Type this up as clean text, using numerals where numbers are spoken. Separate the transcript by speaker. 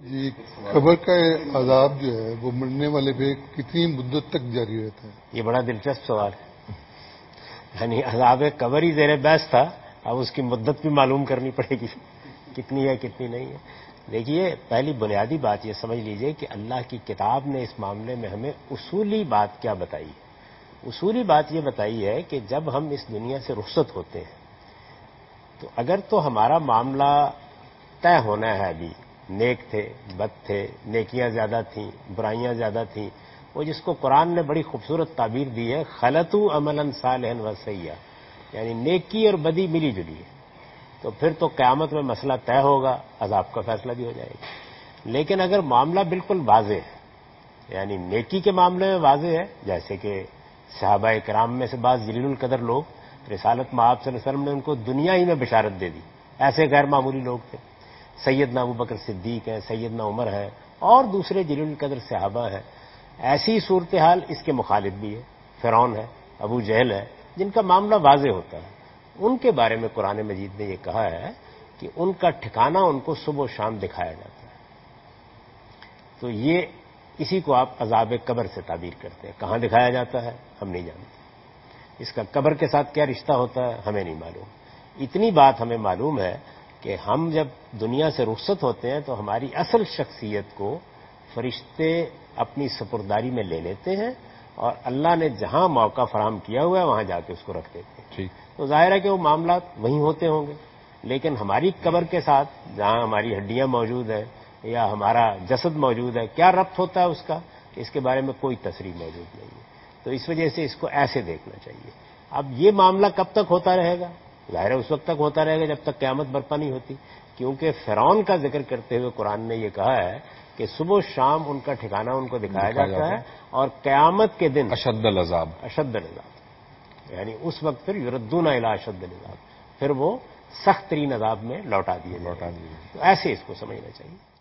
Speaker 1: جی قبر کا عذاب جو ہے وہ مرنے والے پہ کتنی مدت تک جاری رہتا ہے؟
Speaker 2: یہ بڑا دلچسپ سوال ہے. یعنی عذاب قبر ہی زیر بحث تھا، اب اس کی مدت بھی معلوم کرنی پڑے گی کتنی ہے کتنی نہیں ہے. دیکھیے، پہلی بنیادی بات یہ سمجھ لیجئے کہ اللہ کی کتاب نے اس معاملے میں ہمیں اصولی بات کیا بتائی ہے. اصولی بات یہ بتائی ہے کہ جب ہم اس دنیا سے رخصت ہوتے ہیں تو اگر تو ہمارا معاملہ طے ہونا ہے، ابھی نیک تھے بد تھے، نیکیاں زیادہ تھیں برائیاں زیادہ تھیں، وہ جس کو قرآن نے بڑی خوبصورت تعبیر دی ہے خلطوا عملا صالحا و سیئا، یعنی نیکی اور بدی ملی جلی ہے، تو پھر تو قیامت میں مسئلہ طے ہوگا، عذاب کا فیصلہ بھی ہو جائے گا. لیکن اگر معاملہ بالکل واضح ہے، یعنی نیکی کے معاملے میں واضح ہے، جیسے کہ صحابہ کرام میں سے بعض جلیل القدر لوگ، رسالت میں آپ صلی اللہ علیہ وسلم نے ان کو دنیا ہی میں بشارت دے دی، ایسے غیر معمولی لوگ تھے. سیدنا ابو بکر صدیق ہیں، سیدنا عمر ہیں، اور دوسرے جلیل القدر صحابہ ہیں. ایسی صورتحال اس کے مخالف بھی ہے، فرعون ہے، ابو جہل ہے، جن کا معاملہ واضح ہوتا ہے. ان کے بارے میں قرآن مجید نے یہ کہا ہے کہ ان کا ٹھکانہ ان کو صبح و شام دکھایا جاتا ہے. تو یہ اسی کو آپ عذاب قبر سے تعبیر کرتے ہیں. کہاں دکھایا جاتا ہے ہم نہیں جانتے، اس کا قبر کے ساتھ کیا رشتہ ہوتا ہے ہمیں نہیں معلوم. اتنی بات ہمیں معلوم ہے کہ ہم جب دنیا سے رخصت ہوتے ہیں تو ہماری اصل شخصیت کو فرشتے اپنی سپرداری میں لے لیتے ہیں، اور اللہ نے جہاں موقع فراہم کیا ہوا ہے وہاں جا کے اس کو رکھ دیتے ہیں. تو ظاہر ہے کہ وہ معاملات وہیں ہوتے ہوں گے، لیکن ہماری قبر کے ساتھ جہاں ہماری ہڈیاں موجود ہیں یا ہمارا جسد موجود ہے، کیا ربط ہوتا ہے اس کا، اس کے بارے میں کوئی تصریح موجود نہیں ہے. تو اس وجہ سے اس کو ایسے دیکھنا چاہیے. اب یہ معاملہ کب تک ہوتا رہے گا؟ ظاہر ہے اس وقت تک ہوتا رہے گا جب تک قیامت برپا نہیں ہوتی، کیونکہ فرعون کا ذکر کرتے ہوئے قرآن نے یہ کہا ہے کہ صبح و شام ان کا ٹھکانہ ان کو دکھایا جاتا ہے، اور قیامت کے دن
Speaker 3: اشد العذاب،
Speaker 2: یعنی اس وقت پھر یردون الی اشد العذاب، پھر وہ سخت ترین عذاب میں لوٹا دیے. تو ایسے اس کو سمجھنا چاہیے.